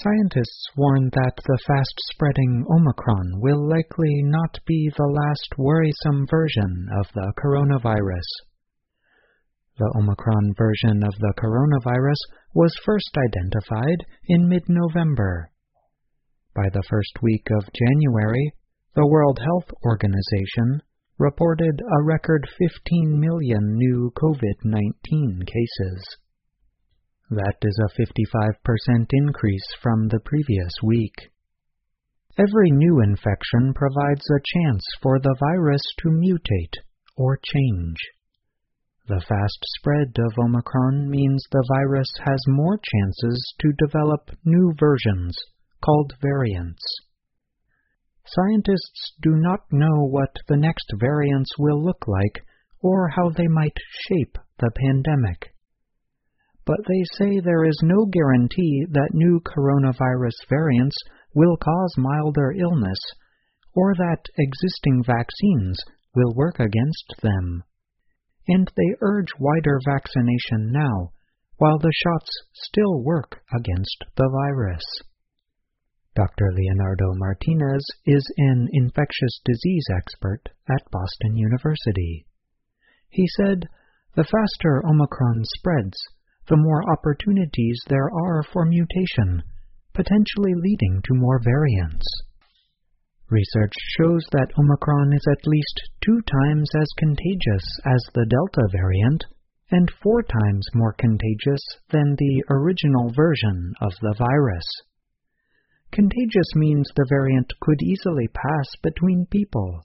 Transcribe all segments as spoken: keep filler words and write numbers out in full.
Scientists warn that the fast-spreading Omicron will likely not be the last worrisome version of the coronavirus. The Omicron version of the coronavirus was first identified in mid-November. By the first week of January, the World Health Organization reported a record fifteen million new COVID nineteen cases. That is a fifty-five percent increase from the previous week. Every new infection provides a chance for the virus to mutate or change. The fast spread of Omicron means the virus has more chances to develop new versions, called variants. Scientists do not know what the next variants will look like or how they might shape the pandemic. But they say there is no guarantee that new coronavirus variants will cause milder illness or that existing vaccines will work against them. And they urge wider vaccination now, while the shots still work against the virus. Doctor Leonardo Martinez is an infectious disease expert at Boston University. He said, "The faster Omicron spreads, the more opportunities there are for mutation, potentially leading to more variants. Research shows that Omicron is at least two times as contagious as the Delta variant and four times more contagious than the original version of the virus. Contagious means the variant could easily pass between people.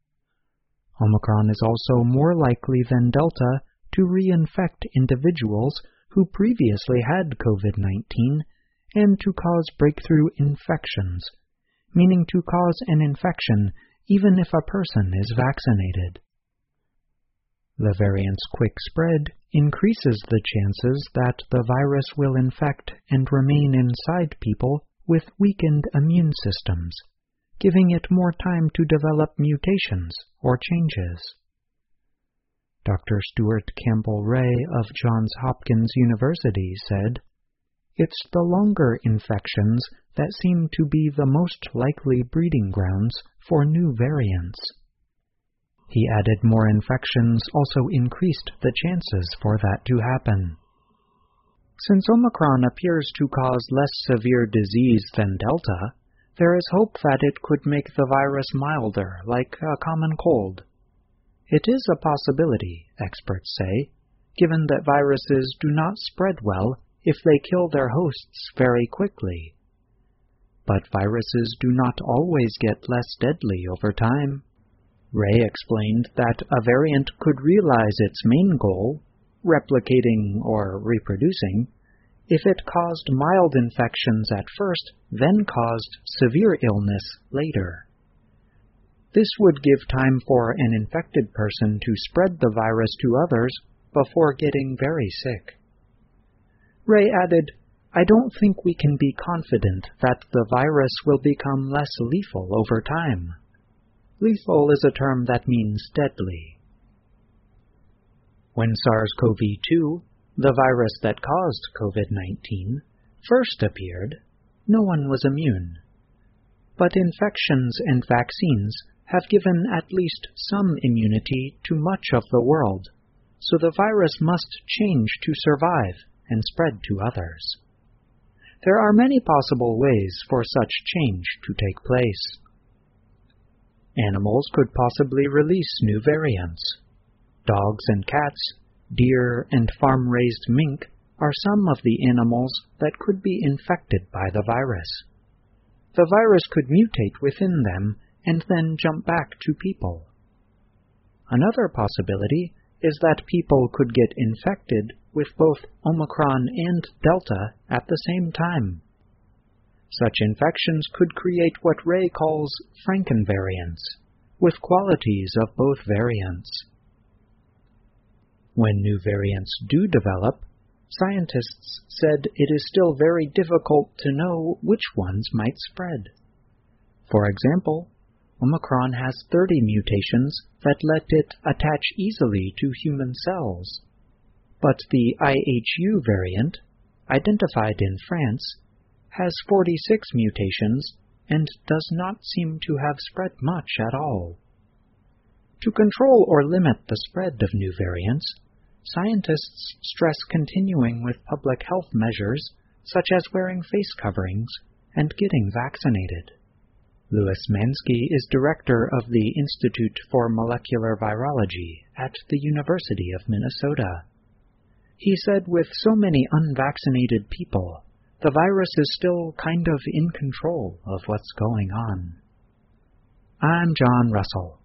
Omicron is also more likely than Delta to reinfect individuals who previously had COVID nineteen and to cause breakthrough infections, meaning to cause an infection even if a person is vaccinated. The variant's quick spread increases the chances that the virus will infect and remain inside people with weakened immune systems, giving it more time to develop mutations or changes." Doctor Stuart Campbell Ray of Johns Hopkins University said, "It's the longer infections that seem to be the most likely breeding grounds for new variants." He added more infections also increased the chances for that to happen. Since Omicron appears to cause less severe disease than Delta, there is hope that it could make the virus milder, like a common cold. It is a possibility, experts say, given that viruses do not spread well if they kill their hosts very quickly. But viruses do not always get less deadly over time. Ray explained that a variant could realize its main goal, replicating or reproducing, if it caused mild infections at first, then caused severe illness later. This would give time for an infected person to spread the virus to others before getting very sick. Ray added, "I don't think we can be confident that the virus will become less lethal over time. Lethal is a term that means deadly." When SARS-C o V two, the virus that caused COVID nineteen, first appeared, no one was immune. But infections and vaccines have given at least some immunity to much of the world, so the virus must change to survive and spread to others. There are many possible ways for such change to take place. Animals could possibly release new variants. Dogs and cats, deer, and farm-raised mink are some of the animals that could be infected by the virus. The virus could mutate within them and then jump back to people. Another possibility is that people could get infected with both Omicron and Delta at the same time. Such infections could create what Ray calls Frankenvariants, with qualities of both variants. When new variants do develop, scientists said it is still very difficult to know which ones might spread. For example, Omicron has thirty mutations that let it attach easily to human cells. But the I H U variant, identified in France, has forty-six mutations and does not seem to have spread much at all. To control or limit the spread of new variants, scientists stress continuing with public health measures such as wearing face coverings and getting vaccinated. Louis Mansky is director of the Institute for Molecular Virology at the University of Minnesota. He said with so many unvaccinated people, the virus is still kind of in control of what's going on. I'm John Russell.